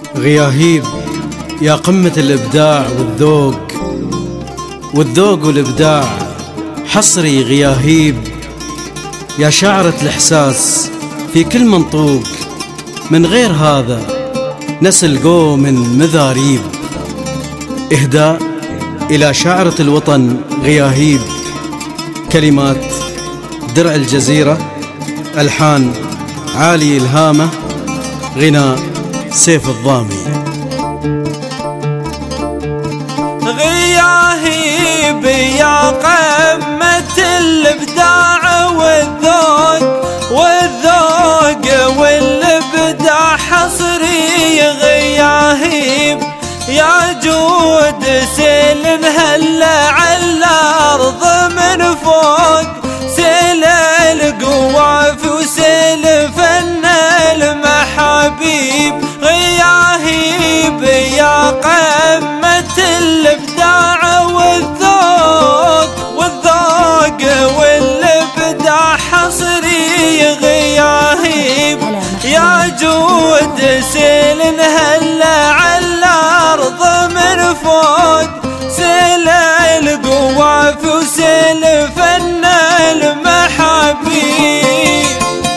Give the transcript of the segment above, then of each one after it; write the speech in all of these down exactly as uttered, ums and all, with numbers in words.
غياهيب يا قمة الإبداع والذوق، والذوق والإبداع حصري غياهيب، يا شاعرة الإحساس في كل منطوق، من غير هذا نسل قوم مذاريب. إهداء إلى شاعرة الوطن غياهيب، كلمات درع الجزيرة، ألحان عالي الهامة، غناء سيف الضامي. غياهيب يا قمة الإبداع والذوق، والذوق والإبداع حصري غياهيب، يا جود سيل هلا على الأرض من فوق، سيل القواف وسيل فن المحابيب. غياهيب يا قمة الإبداع والذوق، والذوق والإبداع حصري غياهيب، يا جود سيل هلا على الأرض من فوق، سيل القواف وسيل فن المحابيب.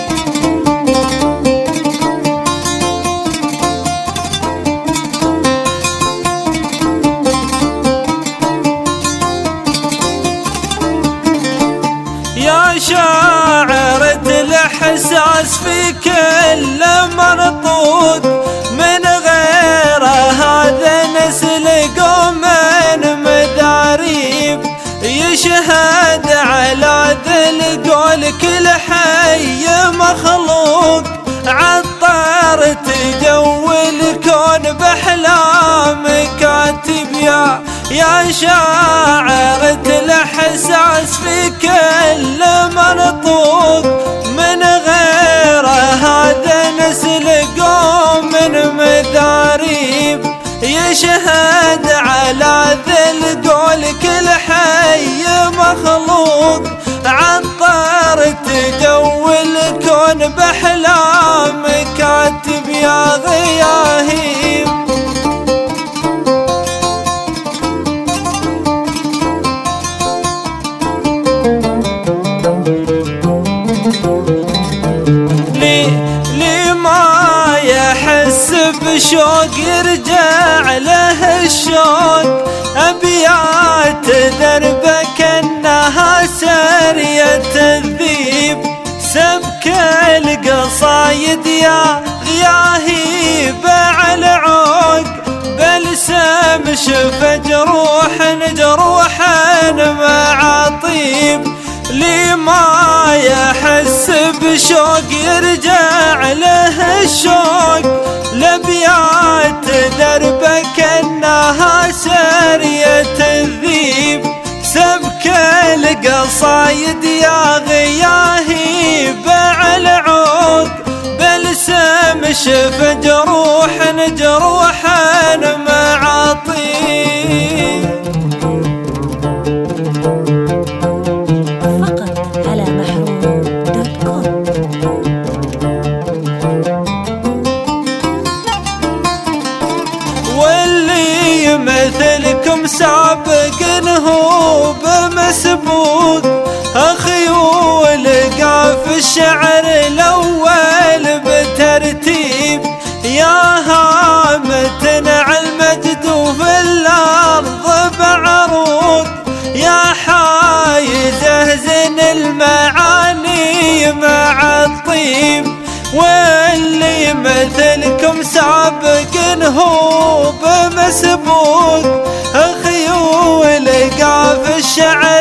يا شاعرة الإحساس في كل منطوق، من غير هذا نسل قوم مذاريب، يشهد على ذا القول كل حي مخلوق، عطرت جو الكون بأحلام كاتب. يا يا شاعرة الإحساس في كل منطوق، من غير هذا نسل قوم مذاريب، يشهد على ذا القول كل حي مخلوق، عطرت جو الكون بأحلام كاتب. يا غياهيب لي لي ما يحس بشوق يرجع له الشوق، أبيات دربك انها سارية الذيب، سبك القصايد يا غياهيب على عوق، بلسم شف جروح جروحا مع طيب. لي ما يحس بشوق يرجع له الشوق، لبيات دربك انها سارية الذيب، سبك القصايد يا غياهيب على عوق، بلسم شف جروح جروحا مع طيب. واللي مثلكم سابق هو بمسبوق، خيول قاف الشعر الأول بترتيب، يا هامة على المجد وفي الأرض بعروق، يا حايزه زن المعاني مع الطيب. واللي مثلكم سابق هو بمسبوق، خيول قاف الشعر